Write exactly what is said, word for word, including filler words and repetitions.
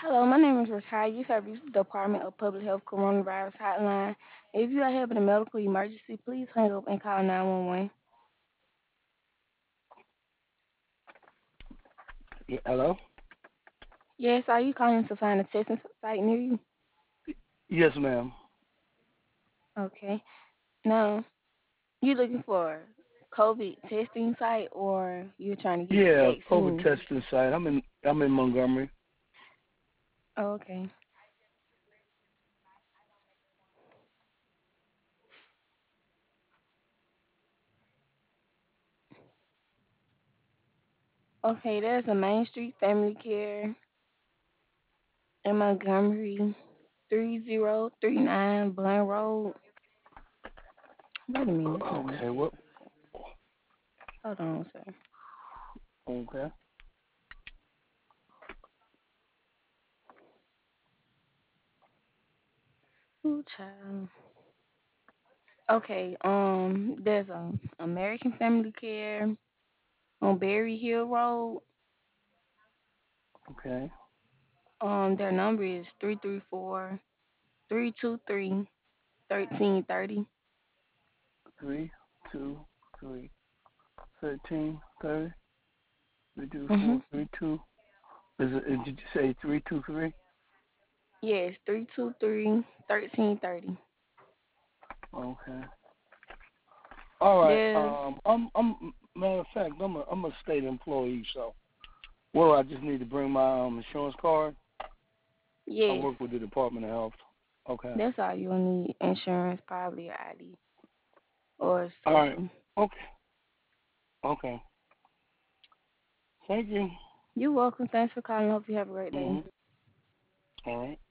Hello, my name is Rakai. You have reached the Department of Public Health Coronavirus Hotline. If you are having a medical emergency, please hang up and call nine one one. Yeah, hello? Yes, are you calling to find a testing site near you? Yes, ma'am. Okay. Now, you looking for COVID testing site or you're trying to get the Yeah, COVID vaccine? testing site. I'm in I'm in Montgomery. Oh, okay. Okay, there's a Main Street Family Care in Montgomery, three zero three nine Blunt Road. Wait a minute, that's not Okay, it. what? Hold on, sir. Okay. Ooh, child. Okay, um, there's a American Family Care on Berry Hill Road. Okay. Um, their number is three three four, three two three, thirteen thirty. Three, two, three, thirteen, thirty, three, two, Mm-hmm. four, three, two. Is it? Did you say three, two, three? Yes, three two three, thirteen thirty. Okay. All right. There's, Um, I'm I'm matter of fact, I'm a I'm a state employee, so well, I just need to bring my um insurance card. I yes, work with the Department of Health. Okay. that's all you'll need. Insurance, probably your I D or All right. social. Okay. Okay. Thank you. You're welcome. Thanks for calling. Hope you have a great day. Mhm. All right.